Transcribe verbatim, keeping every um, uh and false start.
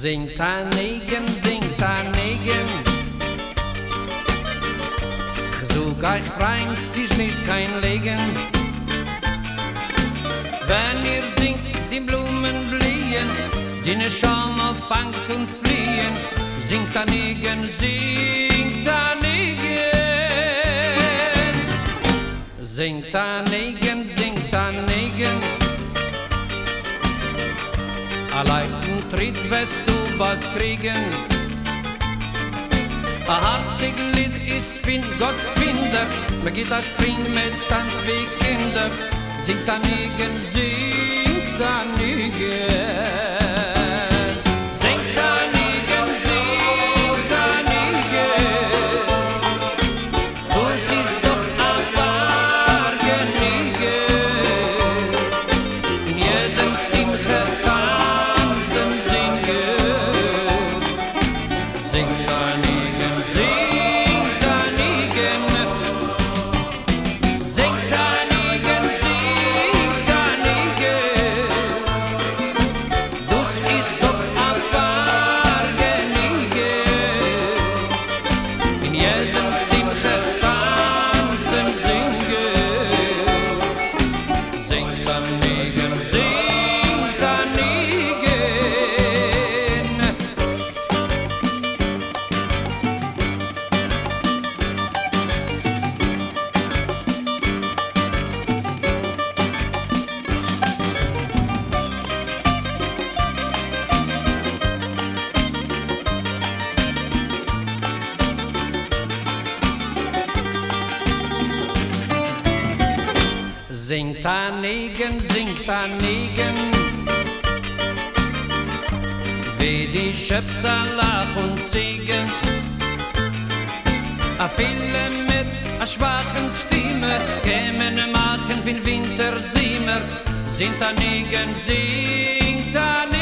Singt a Negen, singt a Negen. Sog euch freund, ist nicht kein Legen. Wenn ihr singt, die Blumen blühen, die ne Schaume fangt und fliehen. Singt a Negen, singt a Negen. Singt a Negen, singt a Negen. A leichten Tritt wirst du bald kriegen. A harzig Lied ist bin Gottes Kinder. Man geht a Spring mit Tanz wie Kinder. Singt a Negen, singt a Negen. Singt a Negen, singt a Negen, wie die Schöpser lach und ziegen. A viele mit a schwachen Stimme kämen machen wie Wintersiemer. Singt a Negen, singt a Negen.